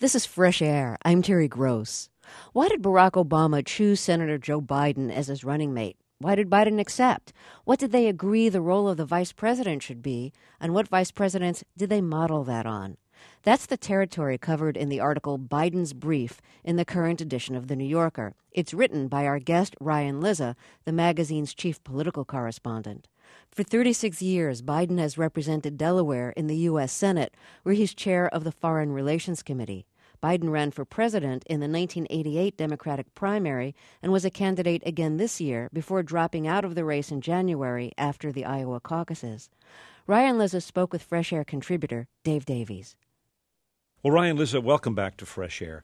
This is Fresh Air. I'm Terry Gross. Why did Barack Obama choose Senator Joe Biden as his running mate? Why did Biden accept? What did they agree the role of the vice president should be? And what vice presidents did they model that on? That's the territory covered in the article Biden's Brief in the current edition of The New Yorker. It's written by our guest, Ryan Lizza, the magazine's chief political correspondent. For 36 years, Biden has represented Delaware in the U.S. Senate, where he's chair of the Foreign Relations Committee. Biden ran for president in the 1988 Democratic primary and was a candidate again this year before dropping out of the race in January after the Iowa caucuses. Ryan Lizza spoke with Fresh Air contributor Dave Davies. Well, Ryan Lizza, welcome back to Fresh Air.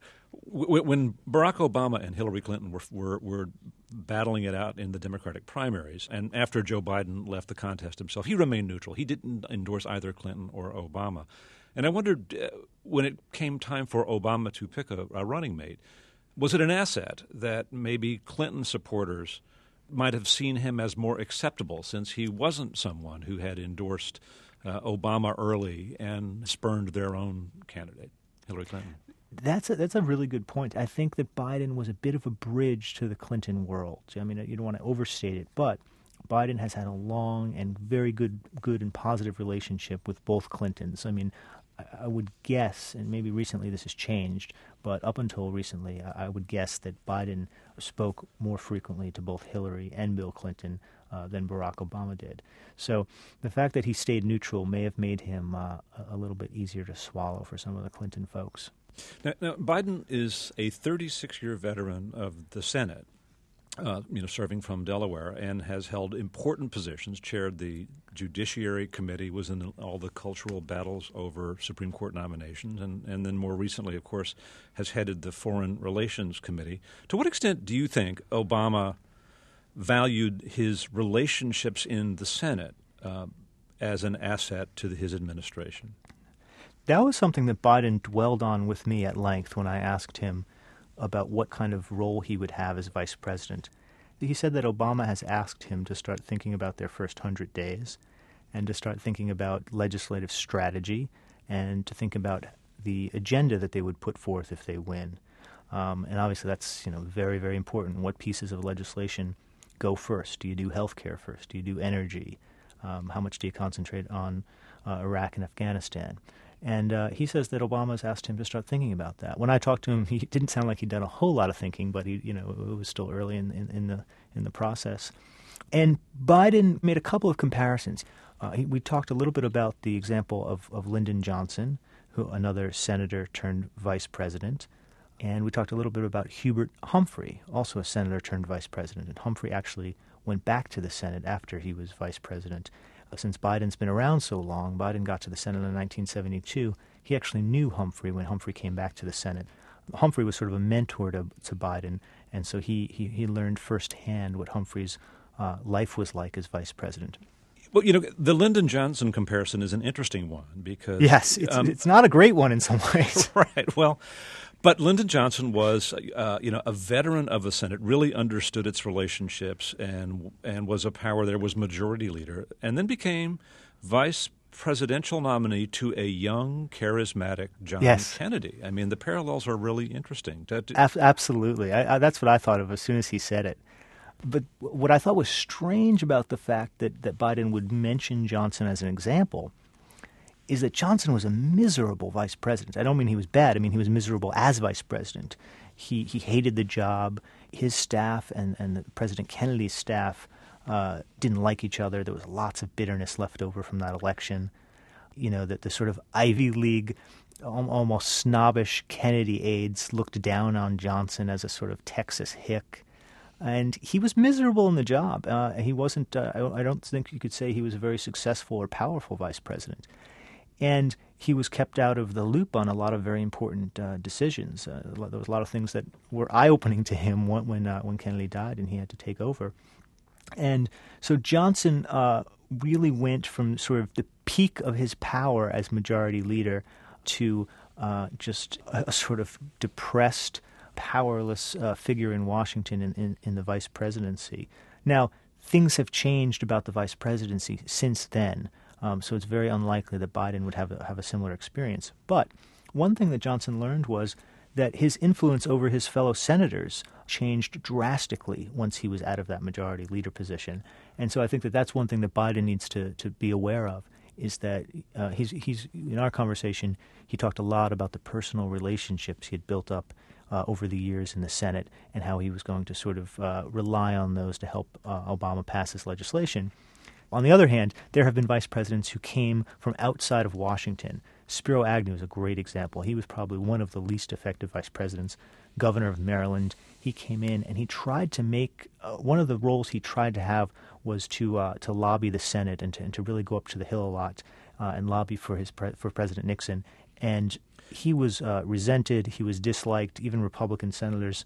When Barack Obama and Hillary Clinton were battling it out in the Democratic primaries, and after Joe Biden left the contest himself, he remained neutral. He didn't endorse either Clinton or Obama. And I wondered, when it came time for Obama to pick a running mate, was it an asset that maybe Clinton supporters might have seen him as more acceptable since he wasn't someone who had endorsed Obama early and spurned their own candidate, Hillary Clinton? That's a really good point. I think that Biden was a bit of a bridge to the Clinton world. I mean, you don't want to overstate it, but Biden has had a long and very good and positive relationship with both Clintons. I mean, I would guess, and maybe recently this has changed, but up until recently, I would guess that Biden spoke more frequently to both Hillary and Bill Clinton than Barack Obama did. So the fact that he stayed neutral may have made him a little bit easier to swallow for some of the Clinton folks. Now Biden is a 36-year veteran of the Senate, serving from Delaware, and has held important positions, chaired the Judiciary Committee, was in all the cultural battles over Supreme Court nominations, and then more recently, of course, has headed the Foreign Relations Committee. To what extent do you think Obama valued his relationships in the Senate as an asset to his administration? That was something that Biden dwelled on with me at length when I asked him about what kind of role he would have as vice president. He said that Obama has asked him to start thinking about their first 100 days and to start thinking about legislative strategy and to think about the agenda that they would put forth if they win. And obviously that's very, very important. What pieces of legislation go first? Do you do health care first? Do you do energy? How much do you concentrate on Iraq and Afghanistan? And he says that Obama's asked him to start thinking about that. When I talked to him, he didn't sound like he'd done a whole lot of thinking, but it was still early in the process. And Biden made a couple of comparisons. We talked a little bit about the example of Lyndon Johnson, another senator turned vice president, and we talked a little bit about Hubert Humphrey, also a senator turned vice president. And Humphrey actually went back to the Senate after he was vice president. Since Biden's been around so long, Biden got to the Senate in 1972. He actually knew Humphrey when Humphrey came back to the Senate. Humphrey was sort of a mentor to Biden, and so he learned firsthand what Humphrey's life was like as vice president. Well, the Lyndon Johnson comparison is an interesting one because... Yes, it's not a great one in some ways. Right, well... But Lyndon Johnson was, a veteran of the Senate, really understood its relationships and was a power there, was majority leader, and then became vice presidential nominee to a young, charismatic John Kennedy. I mean, the parallels are really interesting. Absolutely. That's what I thought of as soon as he said it. But what I thought was strange about the fact that Biden would mention Johnson as an example is that Johnson was a miserable vice president. I don't mean he was bad. I mean he was miserable as vice president. He hated the job. His staff and President Kennedy's staff didn't like each other. There was lots of bitterness left over from that election. That the sort of Ivy League, almost snobbish Kennedy aides looked down on Johnson as a sort of Texas hick. And he was miserable in the job. He wasn't, I don't think you could say he was a very successful or powerful vice president. And he was kept out of the loop on a lot of very important decisions. There was a lot of things that were eye-opening to him when Kennedy died and he had to take over. And so Johnson really went from sort of the peak of his power as majority leader to just a sort of depressed, powerless figure in Washington in the vice presidency. Now, things have changed about the vice presidency since then. So it's very unlikely that Biden would have a similar experience. But one thing that Johnson learned was that his influence over his fellow senators changed drastically once he was out of that majority leader position. And so I think that that's one thing that Biden needs to be aware of, is that he's in our conversation, he talked a lot about the personal relationships he had built up over the years in the Senate and how he was going to sort of rely on those to help Obama pass his legislation. On the other hand, there have been vice presidents who came from outside of Washington. Spiro Agnew is a great example. He was probably one of the least effective vice presidents, governor of Maryland. He came in and he tried to make one of the roles he tried to have was to lobby the Senate and to really go up to the Hill a lot and lobby for President Nixon. And he was resented. He was disliked. Even Republican senators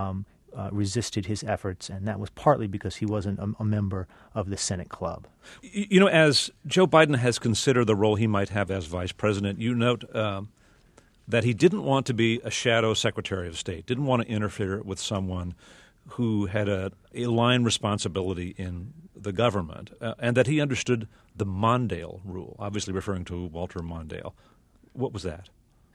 resisted his efforts, and that was partly because he wasn't a member of the Senate club. You know, as Joe Biden has considered the role he might have as vice president, you note that he didn't want to be a shadow Secretary of State, didn't want to interfere with someone who had a line responsibility in the government, and that he understood the Mondale rule, obviously referring to Walter Mondale. What was that?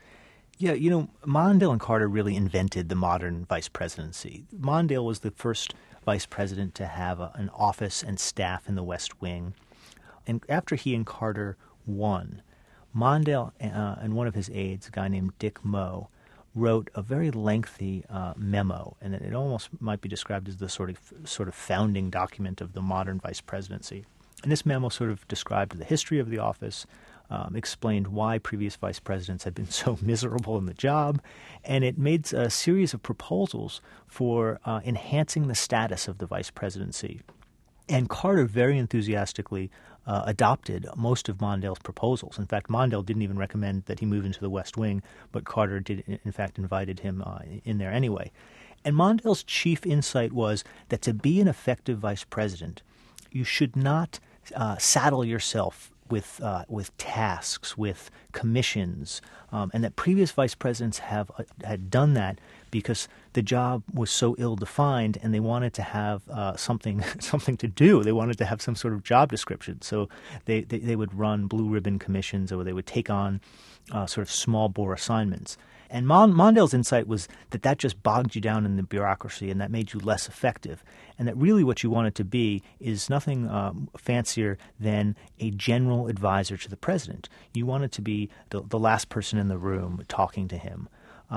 Yeah, you know, Mondale and Carter really invented the modern vice presidency. Mondale was the first vice president to have an office and staff in the West Wing. And after he and Carter won, Mondale and one of his aides, a guy named Dick Moe, wrote a very lengthy memo, and it almost might be described as the sort of founding document of the modern vice presidency. And this memo sort of described the history of the office, explained why previous vice presidents had been so miserable in the job, and it made a series of proposals for enhancing the status of the vice presidency. And Carter very enthusiastically adopted most of Mondale's proposals. In fact, Mondale didn't even recommend that he move into the West Wing, but Carter did, in fact, invited him in there anyway. And Mondale's chief insight was that to be an effective vice president, you should not saddle yourself with tasks, with commissions, and that previous vice presidents had done that because the job was so ill-defined, and they wanted to have something to do. They wanted to have some sort of job description. So they would run blue ribbon commissions, or they would take on sort of small bore assignments. And Mondale's insight was that just bogged you down in the bureaucracy, and that made you less effective, and that really what you wanted to be is nothing fancier than a general advisor to the president. You wanted to be the last person in the room talking to him.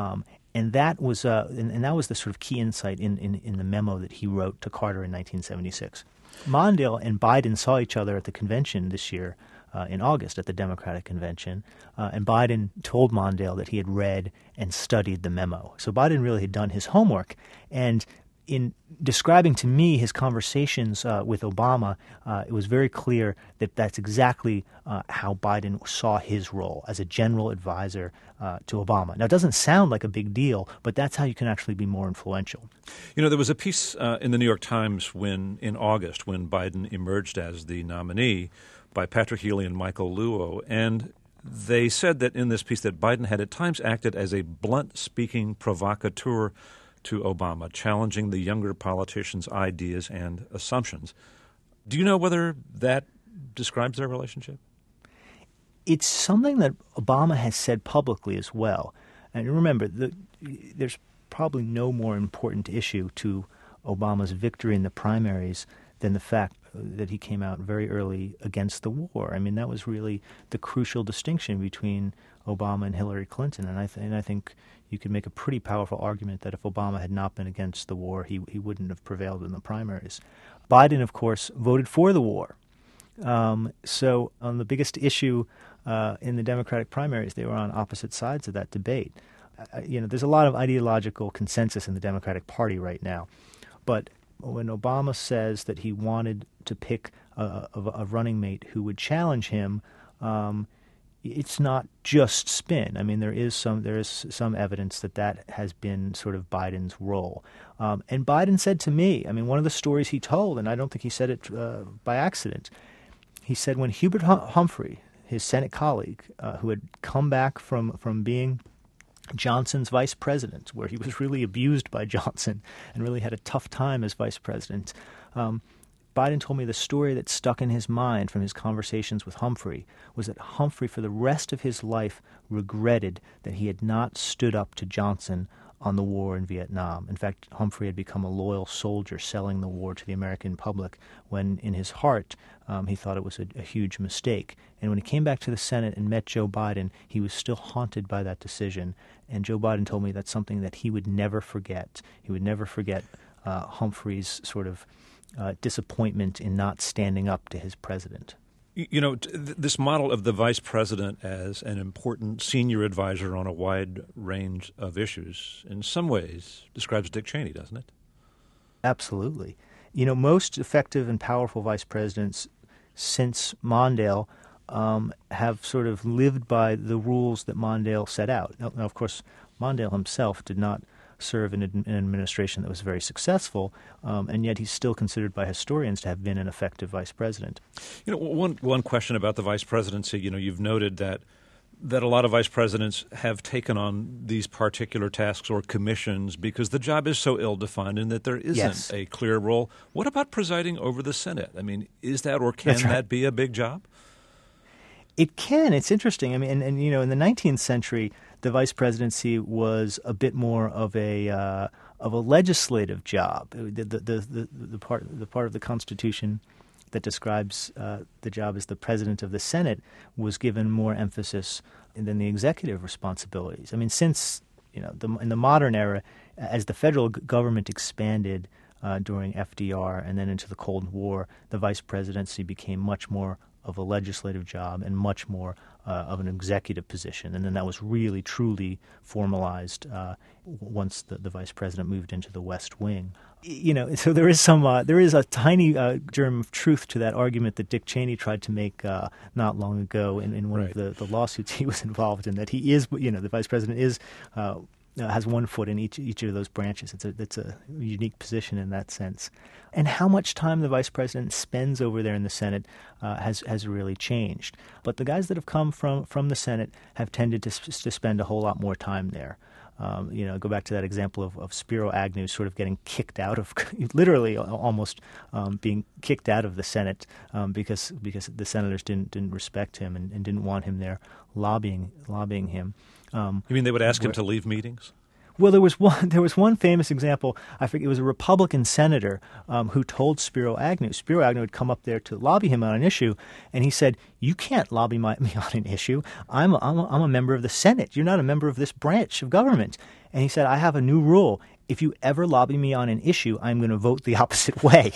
And that was the sort of key insight in the memo that he wrote to Carter in 1976. Mondale and Biden saw each other at the convention this year in August at the Democratic Convention, and Biden told Mondale that he had read and studied the memo. So Biden really had done his homework, and in describing to me his conversations with Obama, it was very clear that that's exactly how Biden saw his role as a general advisor to Obama. Now, it doesn't sound like a big deal, but that's how you can actually be more influential. You know, there was a piece in the New York Times in August when Biden emerged as the nominee by Patrick Healy and Michael Luo, and they said that in this piece that Biden had at times acted as a blunt-speaking provocateur to Obama, challenging the younger politician's ideas and assumptions. Do you know whether that describes their relationship? It's something that Obama has said publicly as well. And remember, there's probably no more important issue to Obama's victory in the primaries than the fact that he came out very early against the war. I mean, that was really the crucial distinction between Obama and Hillary Clinton. And I think you could make a pretty powerful argument that if Obama had not been against the war, he wouldn't have prevailed in the primaries. Biden, of course, voted for the war. So on the biggest issue in the Democratic primaries, they were on opposite sides of that debate. There's a lot of ideological consensus in the Democratic Party right now. But when Obama says that he wanted to pick a running mate who would challenge him, it's not just spin. I mean, there is some evidence that has been sort of Biden's role. And Biden said to me, I mean, one of the stories he told, and I don't think he said it by accident, he said when Hubert Humphrey, his Senate colleague, who had come back from being Johnson's vice president, where he was really abused by Johnson and really had a tough time as vice president, Biden told me the story that stuck in his mind from his conversations with Humphrey was that Humphrey, for the rest of his life, regretted that he had not stood up to Johnson on the war in Vietnam. In fact, Humphrey had become a loyal soldier selling the war to the American public when, in his heart, he thought it was a huge mistake. And when he came back to the Senate and met Joe Biden, he was still haunted by that decision. And Joe Biden told me that's something that he would never forget. He would never forget Humphrey's sort of disappointment in not standing up to his president. You know, this model of the vice president as an important senior advisor on a wide range of issues in some ways describes Dick Cheney, doesn't it? Absolutely. You know, most effective and powerful vice presidents since Mondale have sort of lived by the rules that Mondale set out. Now, of course, Mondale himself did not serve in an administration that was very successful, and yet he's still considered by historians to have been an effective vice president. You know, one question about the vice presidency, you know, you've noted that a lot of vice presidents have taken on these particular tasks or commissions because the job is so ill-defined and that there isn't a clear role. What about presiding over the Senate? I mean, is that or can that be a big job? It can. It's interesting. I mean, and you know, in the 19th century, the vice presidency was a bit more of a legislative job. The part of the Constitution that describes the job as the president of the Senate was given more emphasis than the executive responsibilities. I mean, since in the modern era, as the federal government expanded during FDR and then into the Cold War, the vice presidency became much more of a legislative job and much more of an executive position. And then that was really, truly formalized once the vice president moved into the West Wing. You know, so there is a tiny germ of truth to that argument that Dick Cheney tried to make not long ago in one of the lawsuits he was involved in, that he is, the vice president is has one foot in each of those branches. It's a unique position in that sense. And how much time the vice president spends over there in the Senate has really changed. But the guys that have come from the Senate have tended to spend a whole lot more time there. Go back to that example of Spiro Agnew sort of getting kicked out of, literally almost being kicked out of the Senate because the senators didn't respect him and didn't want him there lobbying him. You mean they would ask him to leave meetings? Well, there was one famous example. I forget, it was a Republican senator who told Spiro Agnew. Spiro Agnew had come up there to lobby him on an issue, and he said, "You can't lobby me on an issue. I'm a member of the Senate. You're not a member of this branch of government." And he said, "I have a new rule. If you ever lobby me on an issue, I'm going to vote the opposite way."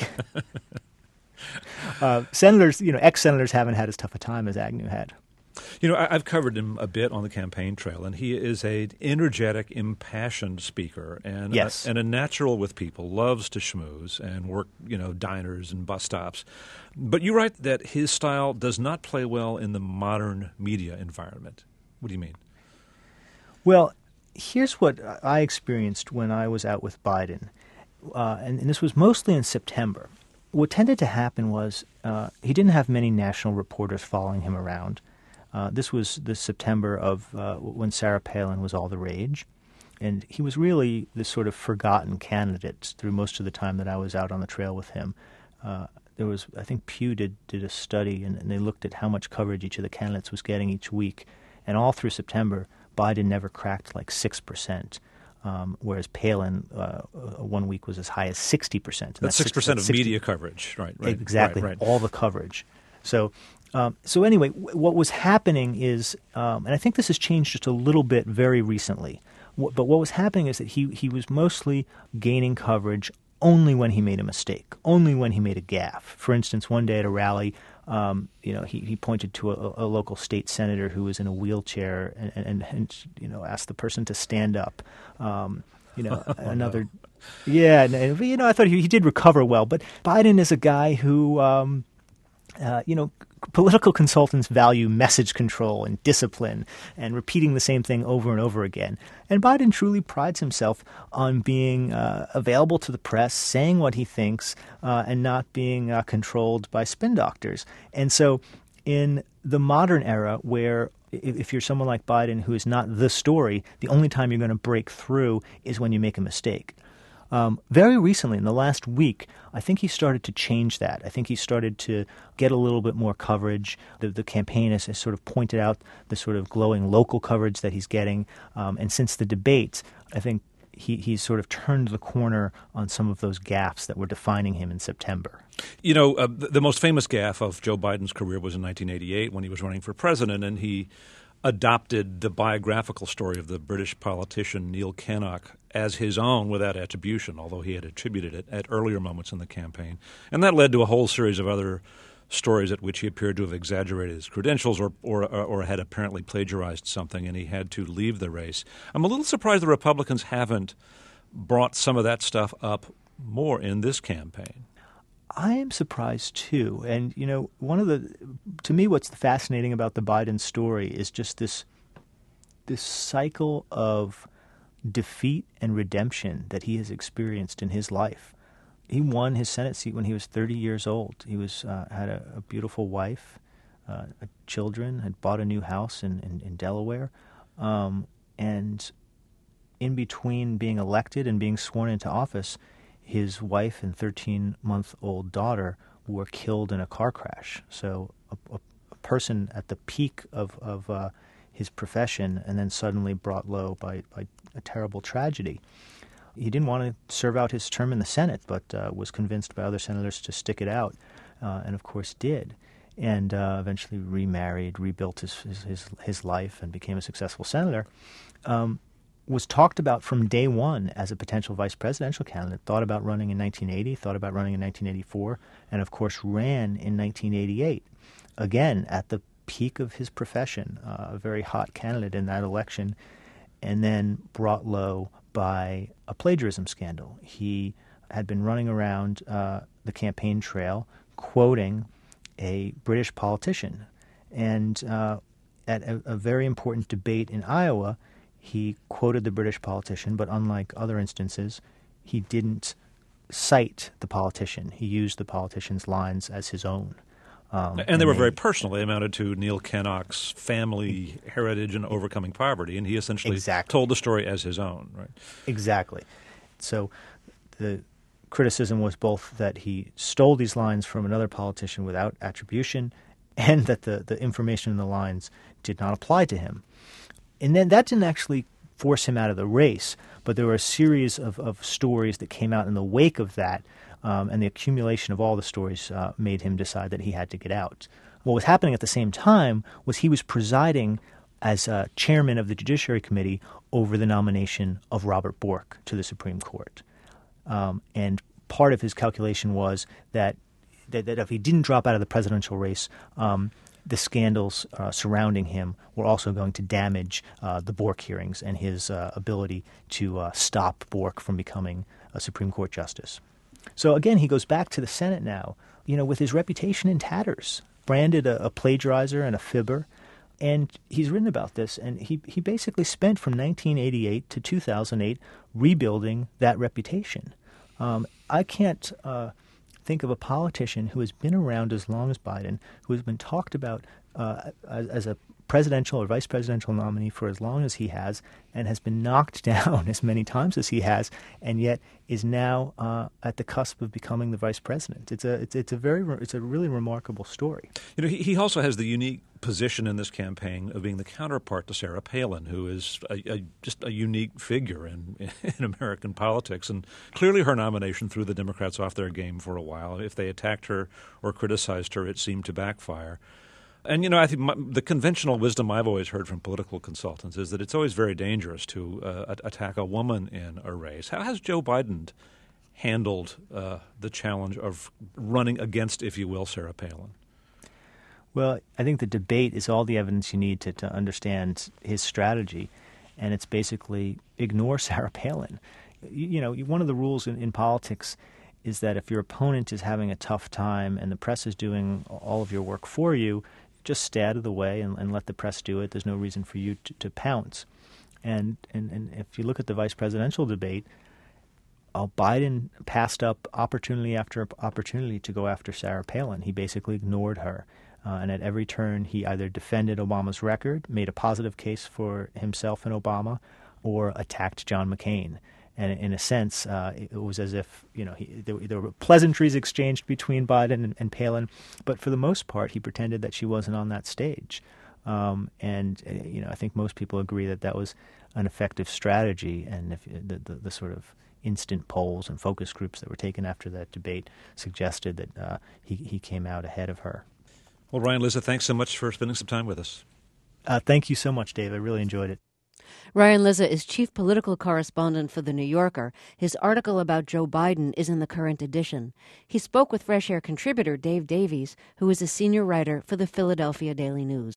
Senators, ex-senators haven't had as tough a time as Agnew had. You know, I've covered him a bit on the campaign trail, and he is an energetic, impassioned speaker and a natural with people, loves to schmooze and work, diners and bus stops. But you write that his style does not play well in the modern media environment. What do you mean? Well, here's what I experienced when I was out with Biden, and this was mostly in September. What tended to happen was he didn't have many national reporters following him around. This was the September of when Sarah Palin was all the rage, and he was really this sort of forgotten candidate through most of the time that I was out on the trail with him. I think Pew did a study, and they looked at how much coverage each of the candidates was getting each week, and all through September, Biden never cracked like 6%. Whereas Palin, 1 week was as high as 60%. That's 6% of media coverage, right? Exactly, right. All the coverage. So anyway, what was happening is, and I think this has changed just a little bit very recently, but what was happening is that he was mostly gaining coverage only when he made a mistake, only when he made a gaffe. For instance, one day at a rally, he pointed to a local state senator who was in a wheelchair and asked the person to stand up. Another, yeah, I thought he did recover well, but Biden is a guy who, political consultants value message control and discipline and repeating the same thing over and over again. And Biden truly prides himself on being available to the press, saying what he thinks, and not being controlled by spin doctors. And so in the modern era where if you're someone like Biden who is not the story, the only time you're going to break through is when you make a mistake. Very recently, in the last week, I think he started to change that. I think he started to get a little bit more coverage. The campaign has sort of pointed out the sort of glowing local coverage that he's getting. And since the debates, I think he's sort of turned the corner on some of those gaffes that were defining him in September. You know, the most famous gaffe of Joe Biden's career was in 1988 when he was running for president, and he adopted the biographical story of the British politician Neil Kinnock as his own without attribution, although he had attributed it at earlier moments in the campaign. And that led to a whole series of other stories at which he appeared to have exaggerated his credentials or had apparently plagiarized something, and he had to leave the race. I'm a little surprised the Republicans haven't brought some of that stuff up more in this campaign. I am surprised too. And, you know, to me, what's fascinating about the Biden story is just this cycle of defeat and redemption that he has experienced in his life. He won his Senate seat when he was 30 years old. He had a beautiful wife, children, had bought a new house in Delaware. And in between being elected and being sworn into office, his wife and 13-month-old daughter were killed in a car crash. So a person at the peak of his profession and then suddenly brought low by a terrible tragedy. He didn't want to serve out his term in the Senate, but was convinced by other senators to stick it out, and of course did. And eventually remarried, rebuilt his life, and became a successful senator. Was talked about from day one as a potential vice presidential candidate, thought about running in 1980, thought about running in 1984, and of course ran in 1988, again at the peak of his profession, a very hot candidate in that election, and then brought low by a plagiarism scandal. He had been running around the campaign trail quoting a British politician, and at a very important debate in Iowa, he quoted the British politician, but unlike other instances, he didn't cite the politician. He used the politician's lines as his own. And they were very personal. They amounted to Neil Kinnock's family heritage and overcoming poverty, and he essentially told the story as his own, right? Exactly. So the criticism was both that he stole these lines from another politician without attribution and that the information in the lines did not apply to him. And then that didn't actually force him out of the race, but there were a series of stories that came out in the wake of that, and the accumulation of all the stories made him decide that he had to get out. What was happening at the same time was he was presiding as chairman of the Judiciary Committee over the nomination of Robert Bork to the Supreme Court. And part of his calculation was that if he didn't drop out of the presidential race, the scandals surrounding him were also going to damage the Bork hearings and his ability to stop Bork from becoming a Supreme Court justice. So again, he goes back to the Senate now, with his reputation in tatters, branded a plagiarizer and a fibber. And he's written about this, and he basically spent from 1988 to 2008 rebuilding that reputation. I can't think of a politician who has been around as long as Biden, who has been talked about as a presidential or vice presidential nominee for as long as he has, and has been knocked down as many times as he has, and yet is now at the cusp of becoming the vice president. It's a really remarkable story. He also has the unique position in this campaign of being the counterpart to Sarah Palin, who is just a unique figure in American politics. And clearly her nomination threw the Democrats off their game for a while. If they attacked her or criticized her, it seemed to backfire. And, I think the conventional wisdom I've always heard from political consultants is that it's always very dangerous to attack a woman in a race. How has Joe Biden handled the challenge of running against, if you will, Sarah Palin? Well, I think the debate is all the evidence you need to understand his strategy, and it's basically ignore Sarah Palin. One of the rules in politics is that if your opponent is having a tough time and the press is doing all of your work for you, just stay out of the way and let the press do it. There's no reason for you to pounce. And if you look at the vice presidential debate, Biden passed up opportunity after opportunity to go after Sarah Palin. He basically ignored her. And at every turn, he either defended Obama's record, made a positive case for himself and Obama, or attacked John McCain. And in a sense, it was as if there were pleasantries exchanged between Biden and Palin, but for the most part, he pretended that she wasn't on that stage. I think most people agree that that was an effective strategy, and if the sort of instant polls and focus groups that were taken after that debate suggested that he came out ahead of her. Well, Ryan Lizza, thanks so much for spending some time with us. Thank you so much, Dave. I really enjoyed it. Ryan Lizza is chief political correspondent for The New Yorker. His article about Joe Biden is in the current edition. He spoke with Fresh Air contributor Dave Davies, who is a senior writer for the Philadelphia Daily News.